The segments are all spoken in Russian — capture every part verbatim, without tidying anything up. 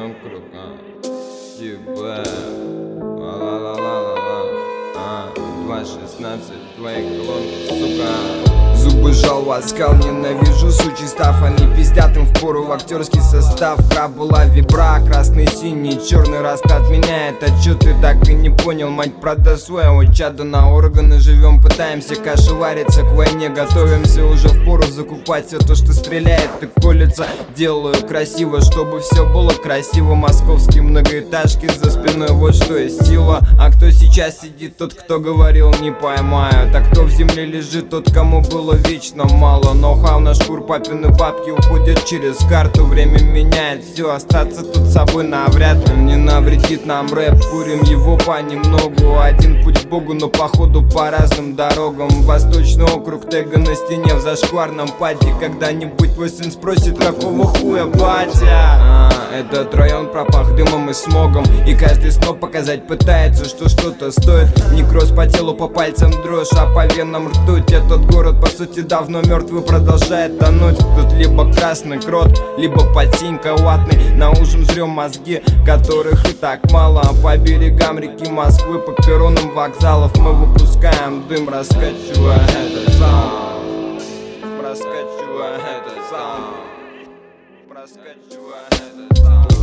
округ, а, типа, ла-ла-ла-ла-ла-ла, а, два шестнадцать, твои колонки, сука. Зубы жал в оскал, ненавижу сучий став. Они пиздят им впору в актерский состав. Краб была вибра, красный, синий, черный расклад меняет. А чё ты так и не понял? Мать, продаст своего чада на органы. Живем, пытаемся кашевариться, к войне готовимся. Уже впору закупать все то, что стреляет и колется. Делаю красиво, чтобы все было красиво. Московские многоэтажки за спиной, вот что есть сила. А кто сейчас сидит, тот, кто говорил, не поймают. А кто в земле лежит, тот, кому было вечно мало. Ноу-хау на шкур, папины бабки уходят через карту. Время меняет все, остаться тут собой навряд ли. Не навредит нам рэп, курим его понемногу. Один путь к Богу, но походу по разным дорогам. Восточный округ, тега на стене в зашкварном паде. Когда-нибудь твой сын спросит, какого хуя, батя? А, этот район пропах дымом и смогом. И каждый снова показать пытается, что что-то стоит. Некроз по телу, по пальцам дрожь, а по венам ртуть. Этот город по сути давно мертвый, продолжает тонуть. Тут либо красный крот, либо подсинька ватный. На ужин жрем мозги, которых и так мало. По берегам реки Москвы, по перронам вокзалов мы выпускаем дым, раскачивая этот саунд, раскачивая этот саунд, раскачивая этот саунд.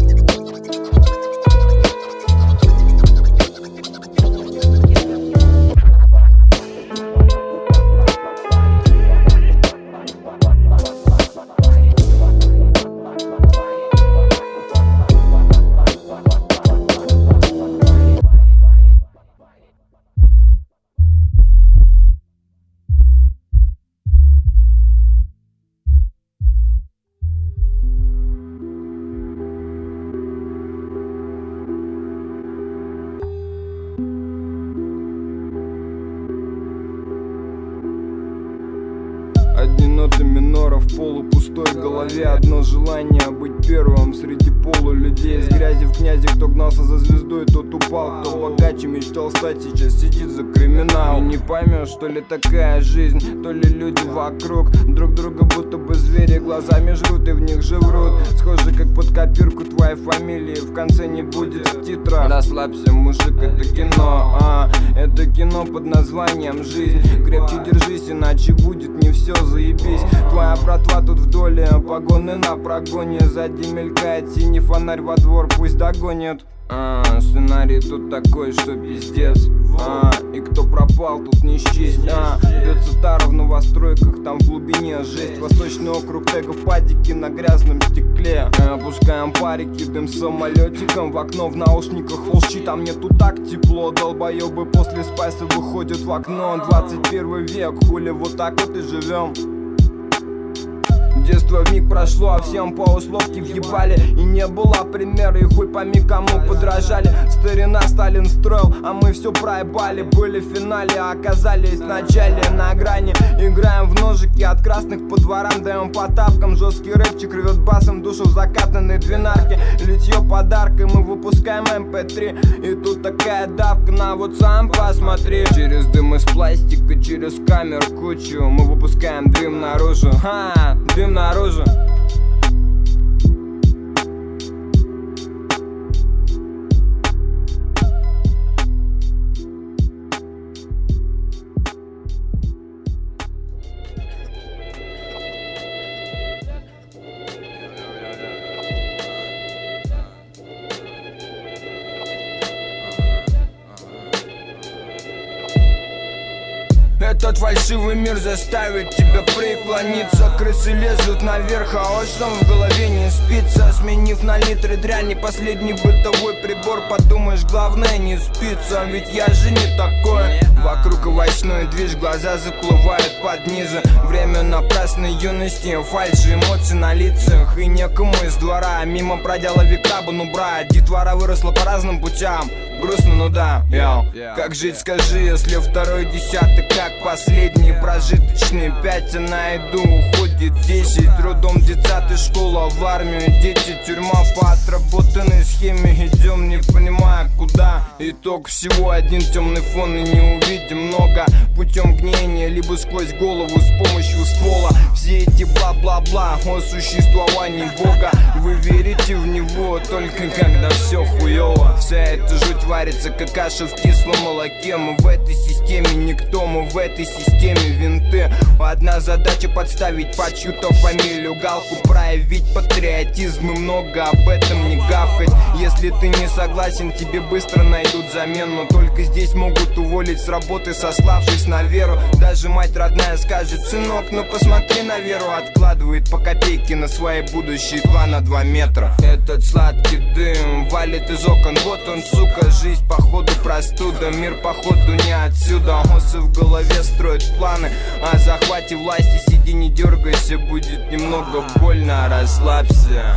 Одни ноты минора в полупустой голове. Одно желание быть первым среди полулюдей. Из грязи в князе, кто гнался за звездой, тот упал. Кто богаче мечтал стать, сейчас сидит за криминал. И не поймешь, что ли такая жизнь, то ли люди вокруг друг друга будто бы звери глазами жрут и в них же врут. Схоже, как под копирку твоей фамилии, в конце не будет титра. Расслабься, мужик, это кино, а это кино под названием жизнь. Крепче держись, иначе будет не все, заебись. Твоя братва тут вдоль, погоны на прогоне. Сзади мелькает синий фонарь, во двор пусть догонит. А, сценарий тут такой, что пиздец. А, и кто пропал, тут не счесть. А, бьется тара в новостройках, там в глубине жесть. Восточный округ, тега в падике на грязном стекле. А, опускаем парики, дым самолетиком. В окно в наушниках волчи, там нету так тепло. Долбоебы после спайса выходят в окно. Двадцать первый век, хули вот так вот и живем. Детство вмиг прошло, а всем по условке въебали. И не было примера, и хуй пойми кому подражали. Старина Сталин строил, а мы все проебали. Были в финале, а оказались в начале на грани. Играем в ножики, от красных по дворам даем по тапкам. Жесткий рэпчик рвет басом душу в закатанной двенарке. Литье подаркой, мы выпускаем эм пэ три. И тут такая давка, на вот сам посмотри. Через дым из пластика, через камер кучу мы выпускаем дым наружу. Ха, дым наружу. Этот фальшивый мир заставит тебя преклониться. Крысы лезут наверх, а осом в голове не спится. Сменив на литры дряни последний бытовой прибор, подумаешь, главное не спится. Ведь я же не такой. Вокруг овощной движ, глаза заплывают под низу. Время напрасной юности, фальши, эмоции на лицах. И некому из двора мимо проделали крабу, ну брат. Детвора выросла по разным путям. Грустно, ну да, йоу. Как жить, скажи, если второй десяток как последний прожиточный. Пять на еду уходит десять, трудом детсад работы, школа, в армию, дети, тюрьма. По отработанной схеме идем, не понимая куда. Итог всего один темный фон, и не увидим много. Путем гнения, либо сквозь голову с помощью ствола. Все эти бла-бла-бла о существовании Бога. Вы верите в него только когда все хуёво. Вся эта жуть варится, как каша в кислом молоке. Мы в этой системе никто, мы в этой системе винты. Одна задача подставить под чью-то фамилию галку, проявить патриотизм и много об этом не гавкать. Если ты не согласен, тебе быстро найдут замену. Только здесь могут уволить с работы, сославшись на веру. Даже мать родная скажет: сынок, ну посмотри на веру. Откладывает по копейке на свои будущие два на два метра. Этот сладкий дым валит из окон, вот он, сука, жизнь походу простуда. Мир походу не отсюда. Осы в голове строят планы о захвате власти. Сиди, не дергайся, будет немного больно, расслабься.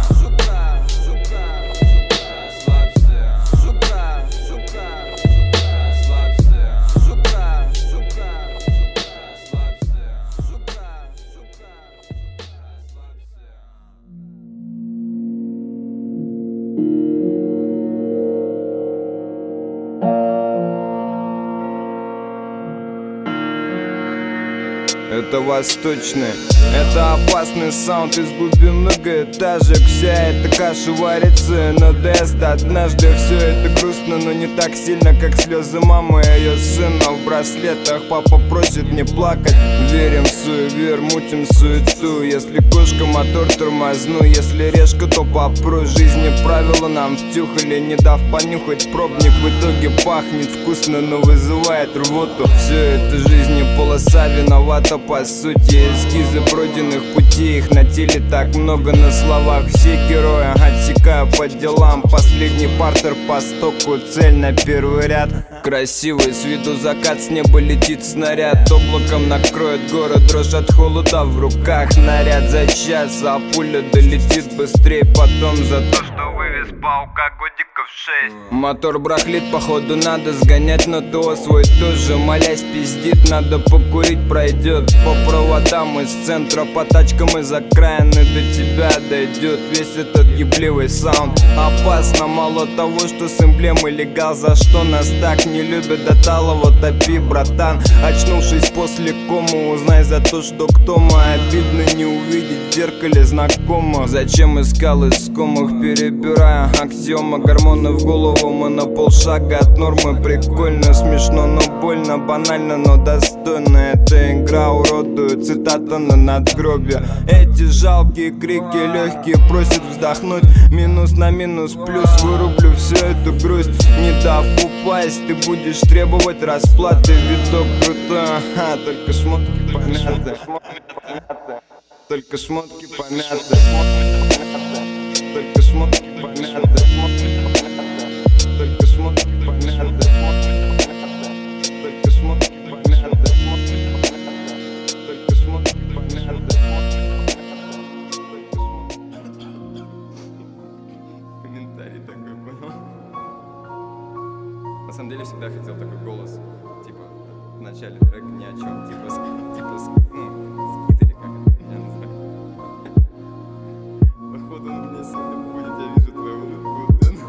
Это восточный, это опасный саунд из глубин многоэтажек. Вся эта каша варится на ДС. Однажды все это грустно, но не так сильно, как слезы мамы и ее сына в браслетах. Папа просит не плакать. Верим в суевер, мутим суету. Если кошка, мотор тормозну. Если решка, то попру. Жизни правила нам втюхали, не дав понюхать пробник. В итоге пахнет вкусно, но вызывает рвоту. Все это жизни полоса виновата по сути. Эскизы пройденных путей, их на теле так много, на словах все герои. Отсекаю по делам, последний партер по стоку, цель на первый ряд. Красивый с виду закат, с неба летит снаряд. Облаком накроет город, дрожь от холода в руках. Наряд за час, а пуля долетит быстрее потом за то, что вывез паука годиков шесть. Мотор брахлит, походу надо сгонять на ТО свой тоже. Молясь пиздит, надо покурить, пройдет по проводам из центра, по тачкам из окраины. До тебя дойдет весь этот ебливый саунд. Опасно, мало того, что с эмблемой легал. За что нас так не любят, до талого топи, братан. Очнувшись после комы, узнай за то, что кто мы. Обидно не увидеть в зеркале знакомых. Зачем искал искомых, перебирая аксиомы. Гормоны в голову, мы на полшага от нормы. Прикольно, смешно, но больно, банально, но достойно. Эта игра уродует, цитата на надгробие. Эти жалкие крики легкие просят вздохнуть. Минус на минус плюс, вырублю всю эту грусть. Не дав упасть, ты будешь требовать расплаты. Видок крутой, ага, только шмотки помяты. Только шмотки помяты. Только шмотки помяты. Только шмотки помяты. Только шмотки помяты. Только шмотки помяты. Комментарий такой, понял? На самом деле всегда хотел такой голос, типа в начале трека ни о чем, типа, типа, ну, скит или как это, я не знаю. Походу он мне сегодня будет, я вижу твою улыбку.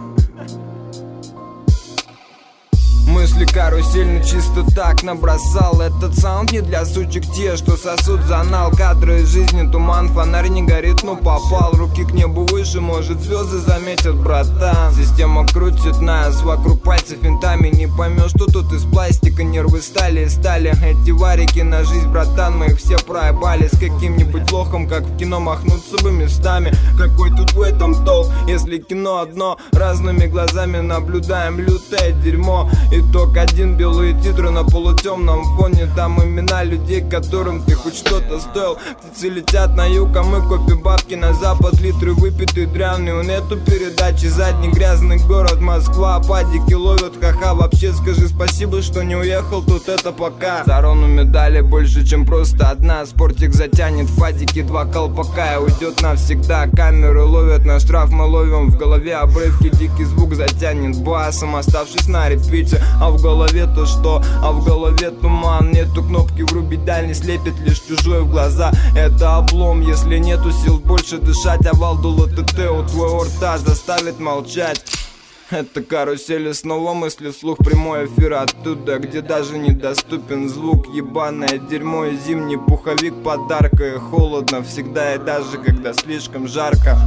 Мысли карусельно чисто так набросал. Этот саунд не для сучек, те, что сосут за нал. Кадры из жизни, туман, фонарь не горит, но попал. Руки к небу выше, может звезды заметят, братан. Система крутит нас вокруг пальцев винтами. Не поймешь, что тут из пластика, нервы стали и стали. Эти варики на жизнь, братан, мы их все проебали. С каким-нибудь лохом, как в кино, махнуться бы местами. Какой тут в этом толк, если кино одно? Разными глазами наблюдаем лютое дерьмо. Итог один, белые титры на полутемном фоне. Там имена людей, которым ты хоть что-то стоил. Птицы летят на юг, а мы копим бабки на запад. Литры выпитые дряные, нету передачи. Задний грязный город Москва, падики ловят, ха-ха. Вообще скажи спасибо, что не уехал, тут это пока. Сорону медали больше, чем просто одна. Спортик затянет фадики, два колпака и уйдет навсегда. Камеры ловят на штраф, мы ловим в голове обрывки. Дикий звук затянет басом, оставшись на репите. А в в голове то что, а в голове туман. Нету кнопки врубить дальний, слепит лишь чужой в глаза. Это облом, если нету сил больше дышать. Овал дула ТТ у твоего рта заставит молчать. Это карусель, снова мысли вслух. Прямой эфир оттуда, где даже недоступен звук. Ебаное дерьмо и зимний пуховик подарка. И холодно всегда и даже когда слишком жарко.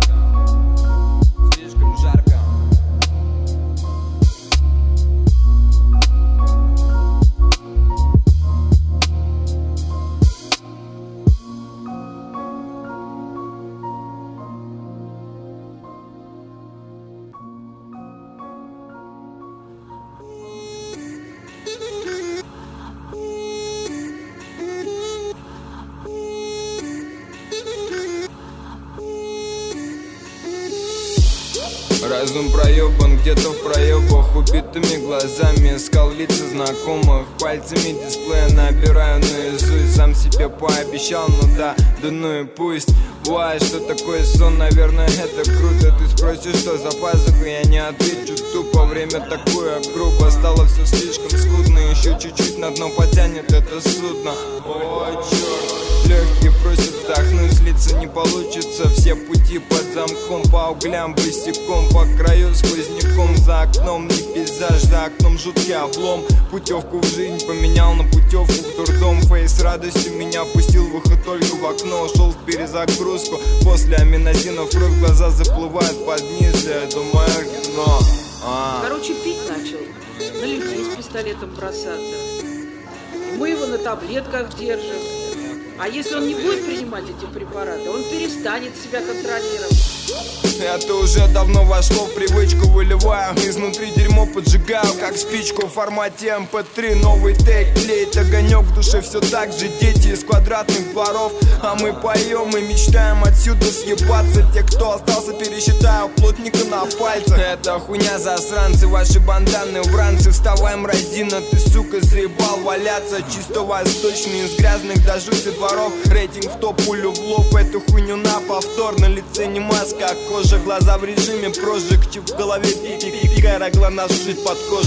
Слишком жарко. Разум проебан где-то в проебах, убитыми глазами искал лица знакомых. Пальцами дисплея набираю наизусть, сам себе пообещал, ну да, да ну и пусть. Бывает, что такое сон, наверное, это круто. Ты спросишь, что за пазухой, я не отвечу тупо. Время такое грубо, стало все слишком скудно. Еще чуть-чуть на дно потянет это судно. О, черт, легкие просят вдохнуть, слиться не получится. Все пути под замком, по углям босиком, по краю сквозняком. За окном не пейзаж, за окном жуткий облом. Путевку в жизнь поменял на путевку в дурдом. Фейс радостью меня пустил, выход только в окно. Ушел в перезагрузку, после аминозинов кровь, глаза заплывают под низ. Я думаю, кино. А. Короче, пить начал, на людей с пистолетом бросаться. Мы его на таблетках держим. А если он не будет принимать эти препараты, он перестанет себя контролировать. Это уже давно вошло в привычку, выливаю изнутри дерьмо, поджигаю как спичку в формате эм пэ три. Новый тейк, тлеет огонек в душе, все так же дети из квадратных дворов. А мы поем и мечтаем отсюда съебаться. Те, кто остался, пересчитаю плотника на пальцах. Это хуйня, засранцы, ваши банданы, вранцы. Вставай, мразина, ты, сука, заебал валяться. Чисто восточный, из грязных до жути дворов. Рейтинг в топ, пулю в лоб, эту хуйню на повтор. На лице не маска, а кожа, глаза в режиме прожиг. Чип в голове пик-пик-пик, рогла нас вшить под кожу.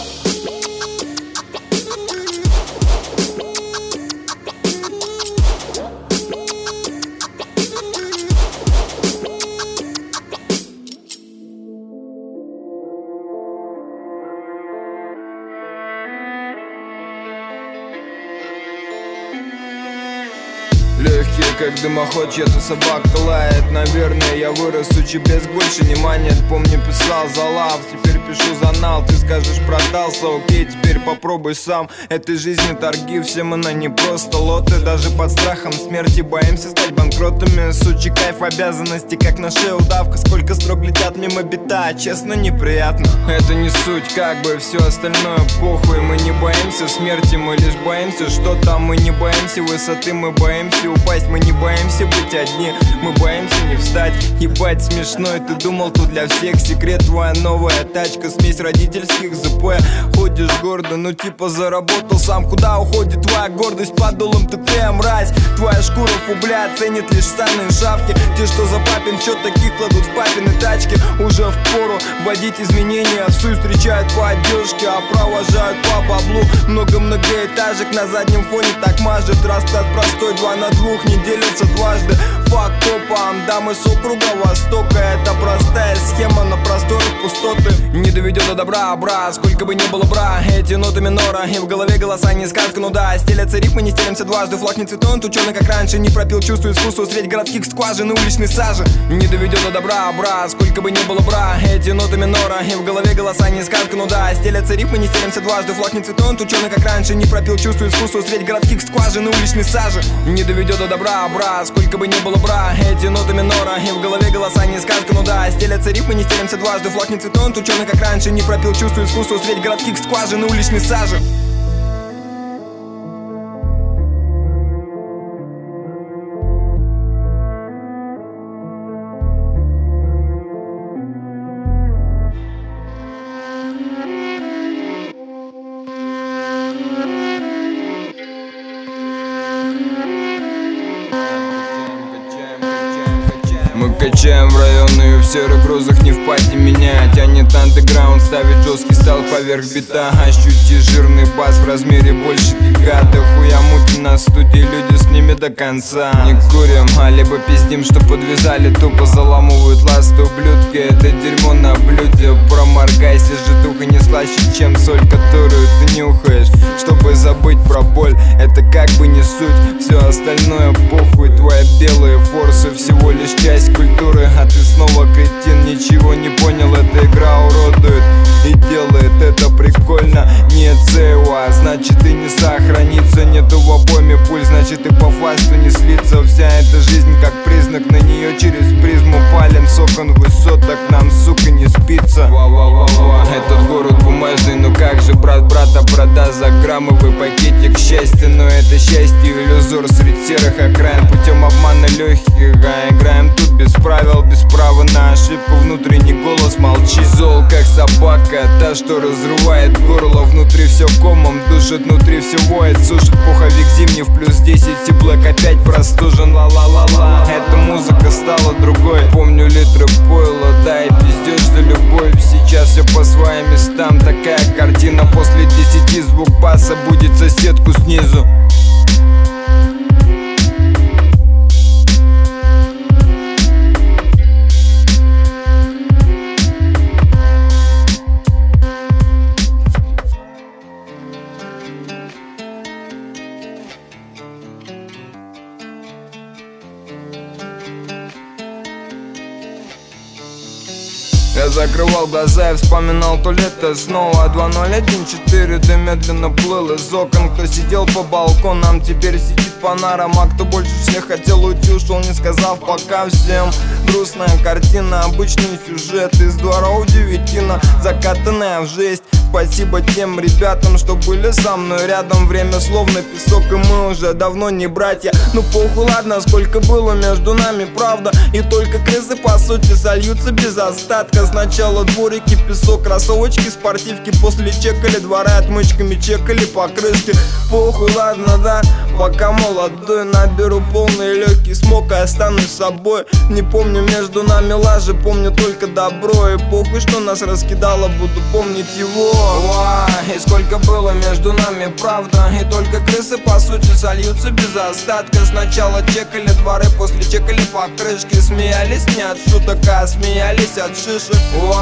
Легкие, как дымоход, чья-то собака лает. Наверное, я вырос, сучи, без больше не манит. Помню, писал за лав, теперь пишу за нал. Ты скажешь, продался, окей, теперь попробуй сам. Этой жизни торги, все мы на не просто лоты. Даже под страхом смерти боимся стать банкротами. Сучи, кайф, обязанности, как на шее удавка. Сколько строк летят мимо бита, честно, неприятно. Это не суть, как бы все остальное похуй. Мы не боимся смерти, мы лишь боимся, что там. Мы не боимся высоты, мы боимся упасть. Мы не боимся быть одни, мы боимся не встать. Ебать смешно, и ты думал, тут для всех секрет. Твоя новая тачка, смесь родительских ЗП. Ходишь гордо, ну типа заработал сам. Куда уходит твоя гордость под дулом ТТ, мразь? Твоя шкура фубля ценит лишь ссаные шавки. Те, что за папин счет, таких кладут в папины тачки. Уже впору вводить изменения, всю встречают по одежке, а провожают по баблу. Много многоэтажек на заднем фоне так мажет. Расклад простой, два на двух не делится дважды. Факт топом, дамы с округа Востока. Это простая схема на просторах пустоты. Не доведет до добра, бра, сколько бы ни было бра. Эти ноты минора, и в голове голоса не сказка, ну да. Стелятся рифмы, не стелимся дважды. Флаг не цветной, он тученый, как раньше. Не пропил чувство искусства средь городских скважин и уличной сажи. Не доведет до добра, бра, сколько бы ни было бра. Эти ноты минора, и в голове голоса не сказка, ну да. Стелятся рифмы, не стелимся дважды. Флаг не цветной, он тученый, как раньше. Не пропил чувство искусства средь городских скважин и уличной сажи. Не доведет до добра, бра, сколько бы ни было бра. Эти ноты минора, и в голове голоса не сказка, ну да. Стелятся рифмы, не стелимся дважды. Флаг не цветной, он тученый, как раньше. Не пропил чувство искусства средь городских скважин и уличной сажи. Мы качаем в районы и в серых грозах не в пати меня тянет андеграунд, ставит жесткий стал поверх бита. Ощути жирный бас в размере больше гига. Да хуя мутим на студии, люди с ними до конца. Не курим, а либо пиздим, что подвязали. Тупо заламывают ласты ублюдки. Это дерьмо на блюде. Проморгайся, житуха не слаще, чем соль, которую ты нюхаешь, чтобы забыть про боль. Это как бы не суть, все остальное похуй. Твои белые форсы всего лишь часть культуры, а ты снова кретин, ничего не понял. Эта игра уродует и делает это прикольно. Нет сейва, значит и не сохранится. Нету в обойме пуль, значит и по фасту не слиться. Вся эта жизнь как признак, на нее через призму палим с окон высоток, нам, сука, не спится. Ва-ва-ва-ва. Этот город бумажный, ну как же, брат брата продаст за граммовый пакетик счастья. Но это счастье иллюзор среди серых окраин, путем обмана легких. А играем тут без правил, без права на ошибку. Внутренний голос молчит. Зол как собака, та, что разрывает горло. Внутри все комом душит, внутри все воет. Сушит пуховик зимний в плюс десять, и блэк опять простужен. Ла-ла-ла-ла. Эта музыка стала другой. Помню литры пойла, да, и пиздешь за любовь. Сейчас все по своим местам, такая картина. После десяти звук баса будет соседку снизу. Я закрывал глаза и вспоминал то лето снова. Два ноль один четыре, ты медленно плыл из окон. Кто сидел по балконам, теперь сидит по нарам. А кто больше всех хотел уйти, ушел, не сказав пока всем. Грустная картина, обычный сюжет из двора у девятина, закатанная в жесть. Спасибо тем ребятам, что были со мной рядом. Время словно песок, и мы уже давно не братья. Ну похуй, ладно, сколько было между нами, правда. И только крысы по сути сольются без остатка. Сначала дворики, песок, кроссовочки, спортивки. После чекали дворы отмычками, чекали покрышки. Похуй, ладно, да, пока молодой. Наберу полные легкие, смог и останусь собой. Не помню между нами лажи, помню только добро. И похуй, что нас раскидало, буду помнить его. И сколько было между нами, правда. И только крысы по сути сольются без остатка. Сначала чекали дворы, после чекали покрышки. Смеялись не от шуток, а смеялись от шишек.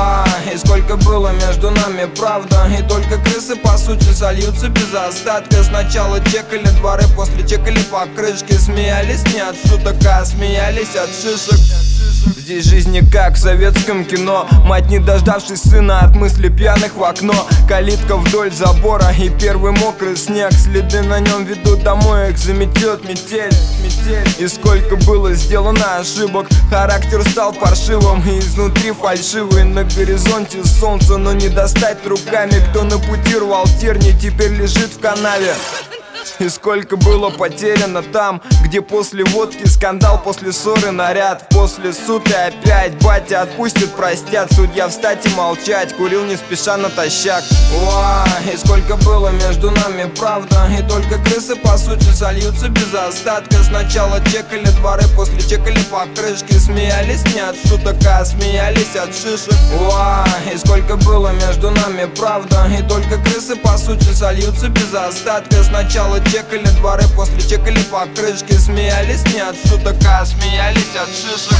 И сколько было между нами, правда. И только крысы по сути сольются без остатка. Сначала чекали дворы, после чекали покрышки. Смеялись не от шуток, а смеялись от шишек. Здесь жизнь не как в советском кино. Мать, не дождавшись сына, от мысли пьяных в окно. Калитка вдоль забора и первый мокрый снег. Следы на нем ведут домой, их заметет метель, метель. И сколько было сделано ошибок. Характер стал паршивым и изнутри фальшивый. На горизонте солнце, но не достать руками. Кто на пути рвал терни, теперь лежит в канаве. И сколько было потеряно там, где после водки скандал, после ссоры наряд, после суд и опять батя отпустит, простят. Судья встать и молчать, курил не спеша натощак. Уа, и сколько было между нами, правда. И только крысы по сути сольются без остатка. Сначала чекали дворы, после чекали покрышки. Смеялись не от шуток, а смеялись от шишек. Уа, и сколько было между нами, правда. И только крысы по сути сольются без остатка. Сначала чекали дворы, после чекали покрышки. Смеялись не от шуток, а смеялись от шишек.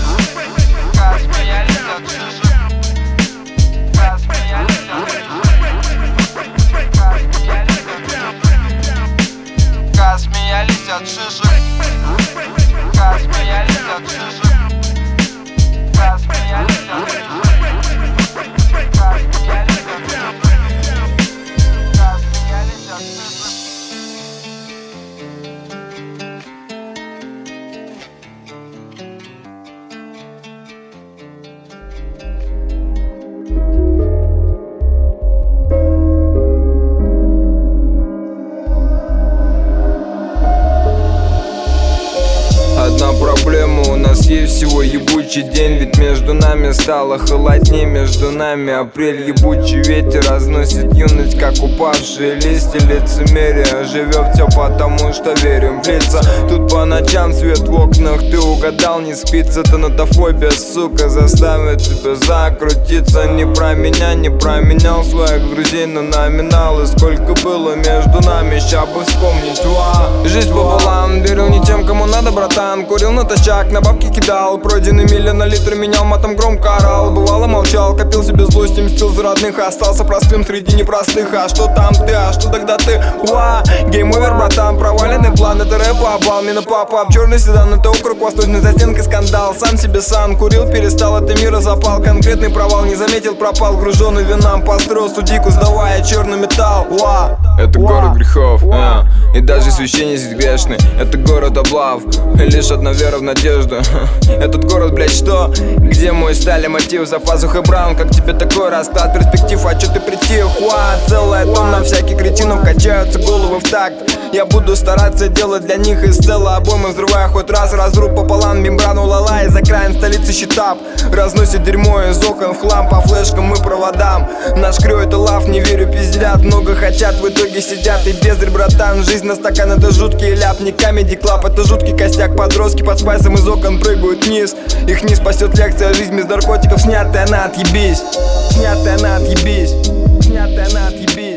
А смеялись от шишек. А смеялись от шишек. А смеялись от шишек. А смеялись от шишек. А смеялись от шишек. России всего ебучий день, ведь между нами стало холоднее. Между нами апрель, ебучий ветер разносит юность, как упавшие листья. Лицемерие живет все потому, что верим в лица. Тут по ночам свет в окнах, ты угадал, не спится. Тонатофобия, сука, заставит тебя закрутиться. Не про меня, не променял своих друзей на номиналы. Сколько было между нами, ща бы вспомнить. Уа. Жизнь пополам, верил не тем, кому надо, братан. Курил натощак, на бабки кидал. Пройденный мили на литр менял, матом громко орал. Бывало молчал, копил себе злость, мстил за родных. Остался простым среди непростых. А что там ты, а что тогда ты? Уа. Гейм-овер, братан, проваленный план. Это рэп, обал, мина папа. Черный седан, это округ, восточный за стенкой скандал. Сам себе сан, курил, перестал, это мира запал. Конкретный провал, не заметил, пропал. Груженный винам, построил студийку, сдавая черный металл. Уа. Это город грехов, а. И даже священник здесь грешный. Это город облав, лишь одна вера в надежду. Этот город, блять, что? Где мой стали мотив? За пазухой Браун, как тебе такой расклад перспектив? А чё ты притих? Уа, целая тонна всяких кретинов, качаются головы в такт. Я буду стараться делать для них из целой обоймы, взрывая хоть раз, разруб пополам мембрану лала. Из окраин столицы щитап разносит дерьмо из окон в хлам. По флешкам мы проводам, наш крю это лав, не верю, пиздят. Много хотят, в итоге сидят и бездарь, братан. Жизнь на стакан это жуткий ляп, не камеди клаб, это жуткий костяк. Подростки под спайсом из окон прыгают вниз. Их не спасет лекция, жизнь без наркотиков. Снятая на отъебись, снятая на отъебись, снятая на отъебись.